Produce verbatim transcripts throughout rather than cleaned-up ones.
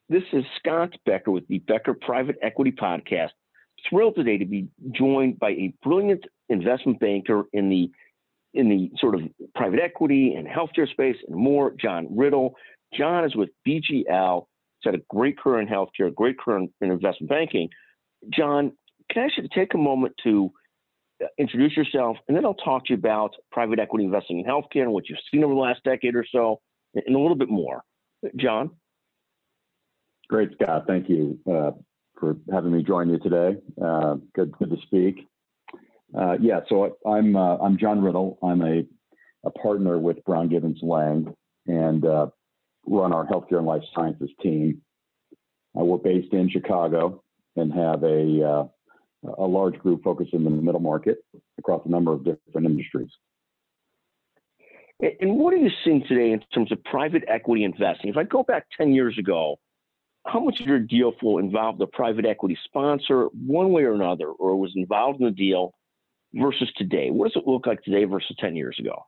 This is Scott Becker with the Becker Private Equity Podcast. Thrilled today to be joined by a brilliant investment banker in the in the sort of private equity and healthcare space and more, John Riddle. John is with B G L. He's had a great career in healthcare, a great career in, in investment banking. John, can I ask you to take a moment to introduce yourself, and then I'll talk to you about private equity investing in healthcare and what you've seen over the last decade or so, and a little bit more. John? Great, Scott. Thank you uh, for having me join you today. Uh, good, good to speak. Uh, yeah, so I'm uh, I'm John Riddle. I'm a, a partner with Brown Givens Lang and uh, run our healthcare and life sciences team. Uh, we're based in Chicago and have a uh, a large group focused in the middle market across a number of different industries. And what are you seeing today in terms of private equity investing? If I go back ten years ago, how much of your deal flow involved a private equity sponsor one way or another, or was involved in the deal versus today? What does it look like today versus ten years ago?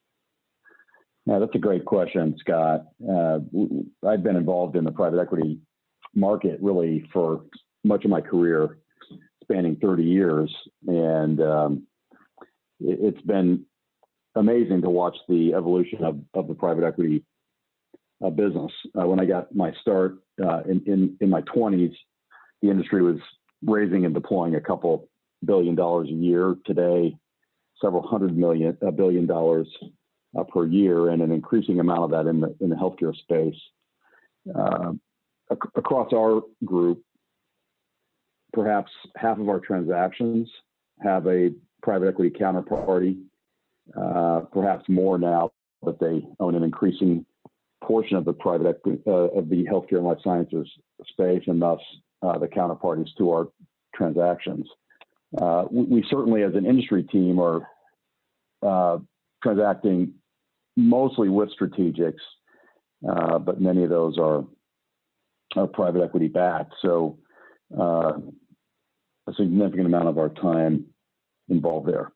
Yeah, that's a great question, Scott. Uh, I've been involved in the private equity market really for much of my career, spanning thirty years. And um, it, it's been amazing to watch the evolution of, of the private equity uh, business. Uh, when I got my start uh, in, in, in my twenties, the industry was raising and deploying a couple billion dollars a year. Today, several hundred million, a billion dollars uh, per year, and an increasing amount of that in the in the healthcare space. Uh, ac- across our group, perhaps half of our transactions have a private equity counterparty, uh, perhaps more now, but they own an increasing portion of the private equity uh, of the healthcare and life sciences space, and thus uh, the counterparties to our transactions. Uh, we, we certainly, as an industry team, are uh, transacting mostly with strategics, uh, but many of those are, are private equity backed. So uh, a significant amount of our time involved there.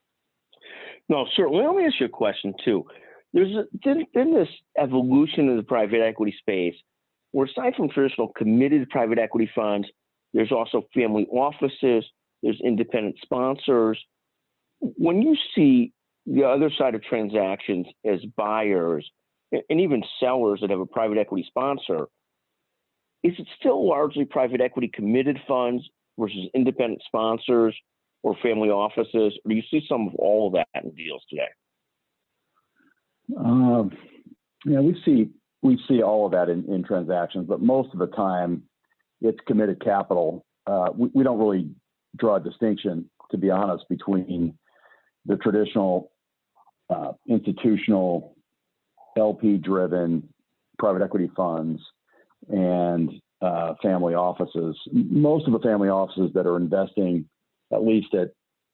No, certainly. Let me ask you a question, too. There's a, been this evolution of the private equity space where, aside from traditional committed private equity funds, there's also family offices, there's independent sponsors. When you see the other side of transactions as buyers and even sellers that have a private equity sponsor, is it still largely private equity committed funds versus independent sponsors or family offices? Or do you see some of all of that in deals today? Um, yeah, we see we see all of that in, in transactions, but most of the time it's committed capital. Uh, we, we don't really draw a distinction, to be honest, between the traditional uh, institutional L P-driven private equity funds and uh, family offices. Most of the family offices that are investing, at least at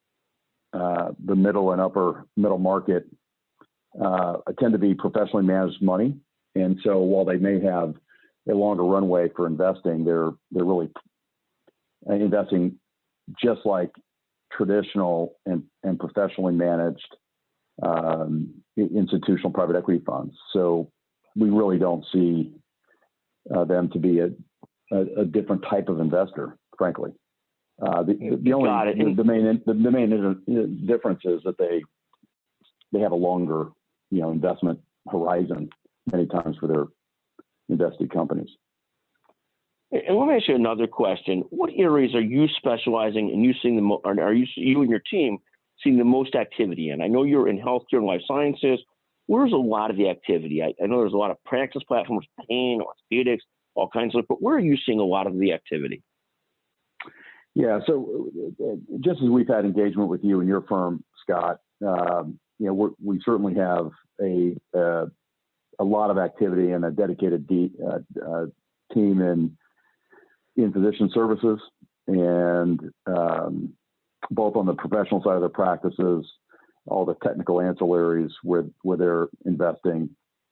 uh, the middle and upper middle market, uh, tend to be professionally managed money. And so while they may have a longer runway for investing, they're they're really investing just like traditional and, and professionally managed um, institutional private equity funds. So we really don't see uh, them to be a, a, a different type of investor, frankly. Uh, the, the only the, the main the, the main difference is that they they have a longer you know investment horizon many times for their invested companies. And let me ask you another question. What areas are you specializing and you seeing the mo- are you you and your team seeing the most activity in? I know you're in healthcare and life sciences. Where's a lot of the activity? I, I know there's a lot of practice platforms, pain, orthopedics, all kinds of, but where are you seeing a lot of the activity? Yeah, so uh, just as we've had engagement with you and your firm, Scott, um, you know, we're, we certainly have a uh, a lot of activity and a dedicated de- uh, uh, team in in physician services, and um, both on the professional side of their practices, all the technical ancillaries where where they're investing.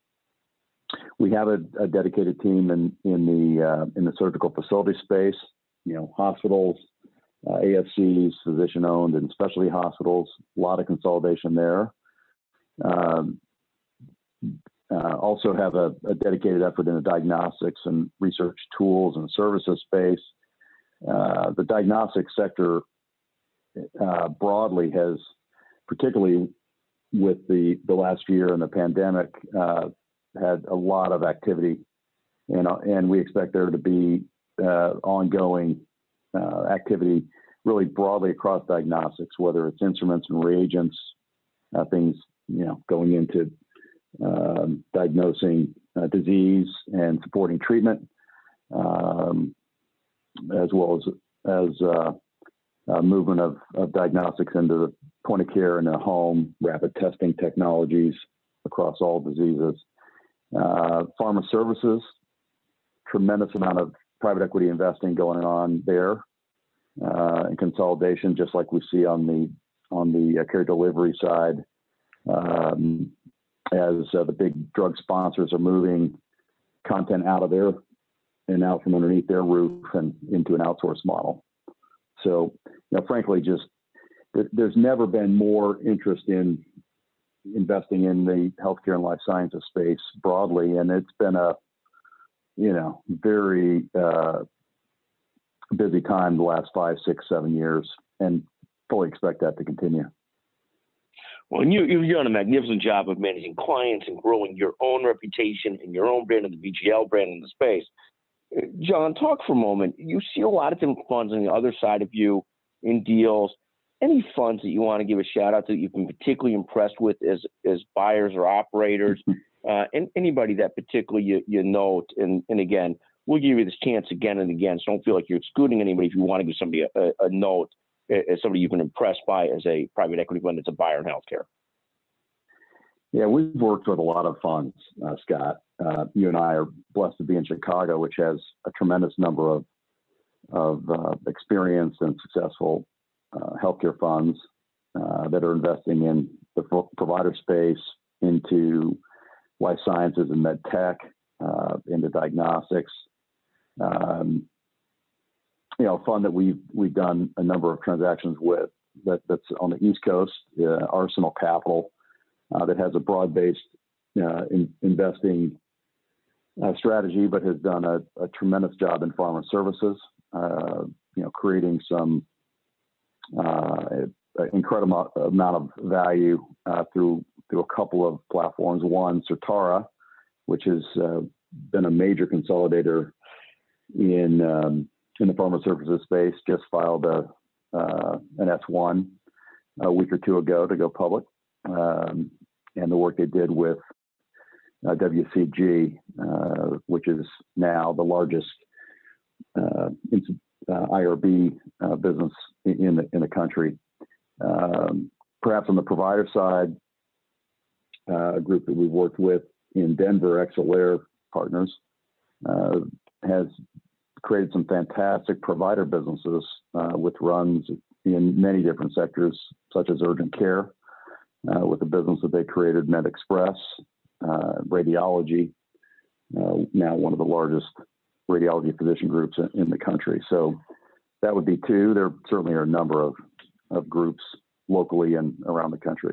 We have a, a dedicated team in in the uh, in the surgical facility space. You know, hospitals, uh, A S Cs, physician-owned and specialty hospitals. A lot of consolidation there. Um, Uh, also have a, a dedicated effort in the diagnostics and research tools and services space. Uh, the diagnostics sector uh, broadly has, particularly with the, the last year and the pandemic, uh, had a lot of activity, and, uh, and we expect there to be uh, ongoing uh, activity really broadly across diagnostics, whether it's instruments and reagents, uh, things, you know, going into um, diagnosing uh, disease and supporting treatment, um, as well as, as uh, uh, movement of, of diagnostics into the point of care in the home, rapid testing technologies across all diseases. Uh, pharma services, tremendous amount of private equity investing going on there, uh, and consolidation, just like we see on the on the uh, care delivery side, um, as uh, the big drug sponsors are moving content out of there and out from underneath their roof and into an outsource model. So, you know, frankly, just th- there's never been more interest in investing in the healthcare and life sciences space broadly, and it's been a, you know, very uh, busy time the last five, six, seven years, and fully expect that to continue. Well, and you, you've done a magnificent job of managing clients and growing your own reputation and your own brand and the V G L brand in the space. John, talk for a moment. You see a lot of different funds on the other side of you in deals. Any funds that you want to give a shout out to that you've been particularly impressed with as as buyers or operators, uh, and anybody that particularly you, you note? And, and again, we'll give you this chance again and again, so don't feel like you're excluding anybody if you want to give somebody a, a, a note as somebody you've been impressed by as a private equity fund that's a buyer in healthcare. Yeah, we've worked with a lot of funds, uh, Scott. Uh, you and I are blessed to be in Chicago, which has a tremendous number of of uh, experienced and successful uh, healthcare funds uh, that are investing in the provider space, into life sciences and med tech, uh, into diagnostics. Um, you know, a fund that we've we've done a number of transactions with that, that's on the East Coast, uh, Arsenal Capital, uh, that has a broad-based uh, in, investing uh, strategy, but has done a, a tremendous job in pharma services. Uh, you know, creating some uh, incredible amount of value uh, through through a couple of platforms. One, Certara, which has uh, been a major consolidator in um, in the pharma services space, just filed a uh, an S one a week or two ago to go public, um, and the work they did with uh, W C G, uh, which is now the largest uh, uh, I R B uh, business in the in the country. Um, perhaps on the provider side, uh, a group that we've worked with in Denver, Exelair Partners, uh, has created some fantastic provider businesses uh, with runs in many different sectors, such as urgent care, uh, with the business that they created, MedExpress, uh, radiology, uh, now one of the largest radiology physician groups in, in the country. So that would be two. There certainly are a number of, of groups locally and around the country.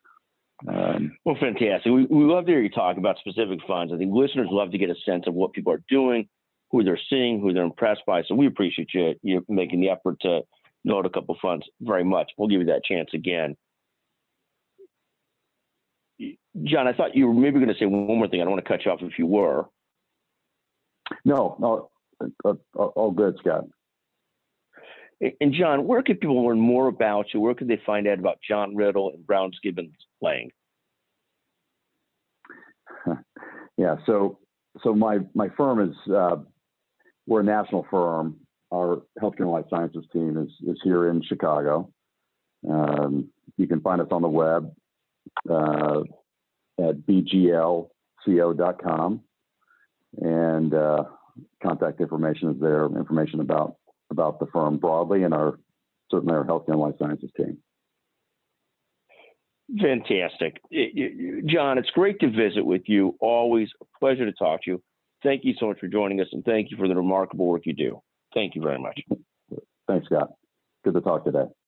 Um, well, fantastic. We, we love to hear you talk about specific funds. I think listeners love to get a sense of what people are doing, who they're seeing, who they're impressed by. So we appreciate you, you making the effort to note a couple of funds very much. We'll give you that chance again. John, I thought you were maybe going to say one more thing. I don't want to cut you off if you were. No, no, all good, Scott. And John, where could people learn more about you? Where could they find out about John Riddle and Brown Gibbons Lang? Yeah, so so my my firm is uh, we're a national firm. Our healthcare and life sciences team is is here in Chicago. Um, you can find us on the web uh, at b g l co dot com, and uh, contact information is there. Information about about the firm broadly and our certainly our healthcare and life sciences team. Fantastic. John, it's great to visit with you. Always a pleasure to talk to you. Thank you so much for joining us, and thank you for the remarkable work you do. Thank you very much. Thanks, Scott. Good to talk today.